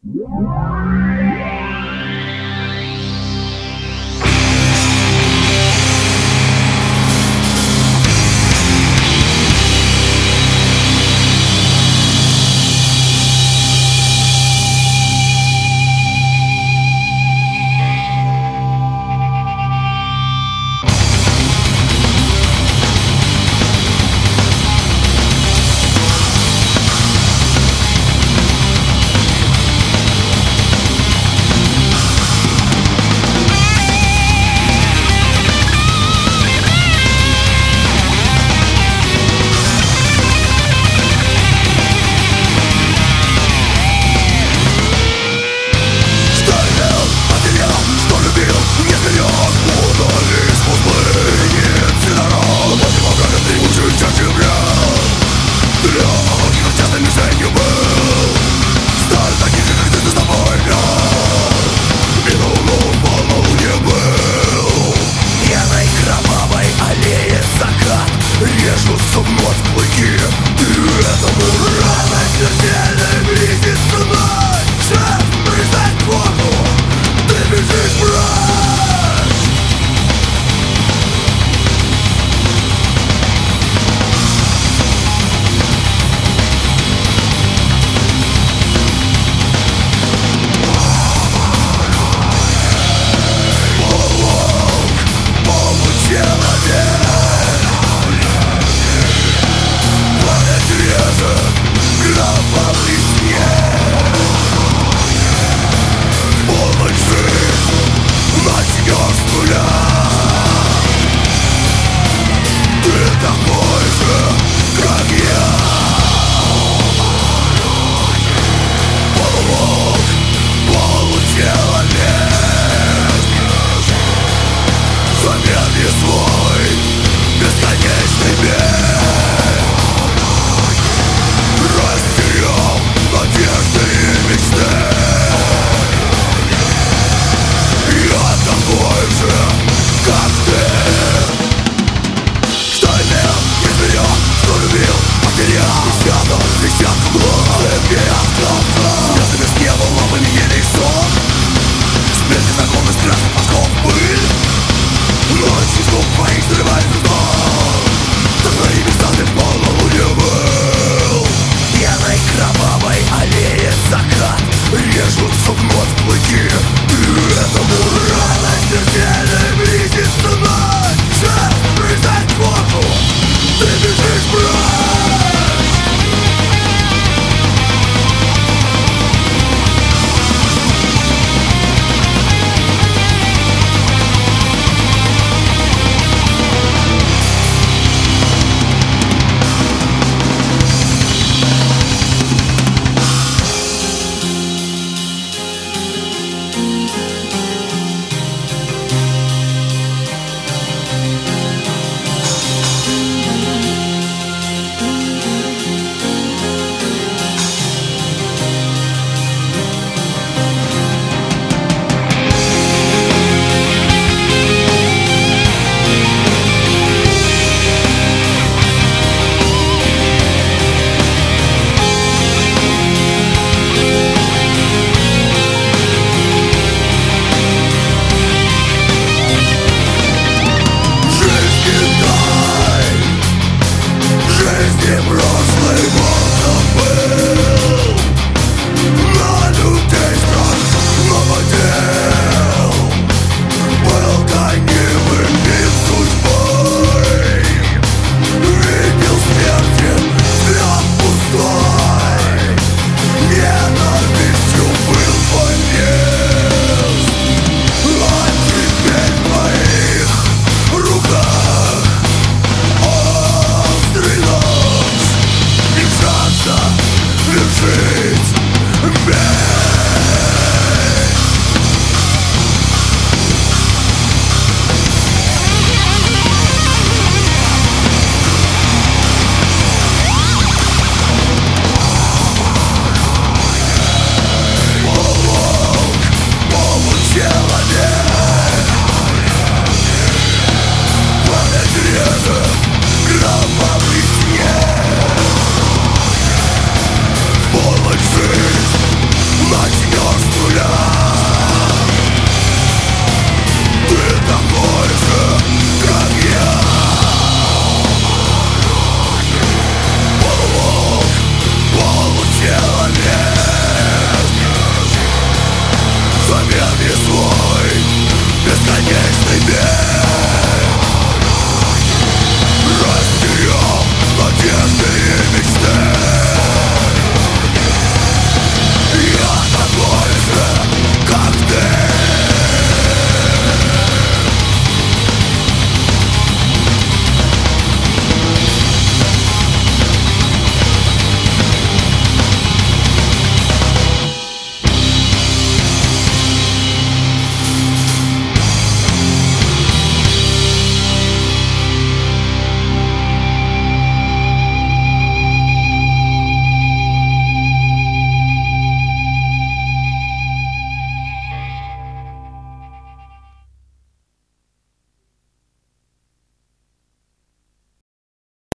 Режутся вновь клыки. Ты этому рано смертельной близит ценой. Шаг бросать воду, ты бежишь прочь. Получеловек кровавый снег. Полночь жизнь начнешь с нуля. Ты такой же, как я. Полуволк, получеловек. Замедли свой бесконечный бег. Растерял надежды и мечты. Я такой же, как ты. Что имел, если я, что любил, потерял. Десятку глаз, звездами с неба лапами еле сон. Смерти знакомый страшный подкоп пыль. Ночью звук твоих заливает сон. За твоими статы в полнолуние был. Пьяной кровавой аллее закат. Режутся вновь клыки. Ты этому рано смертельной близит ценой. Шаг бросать воду, ты бежишь прочь. Жизнь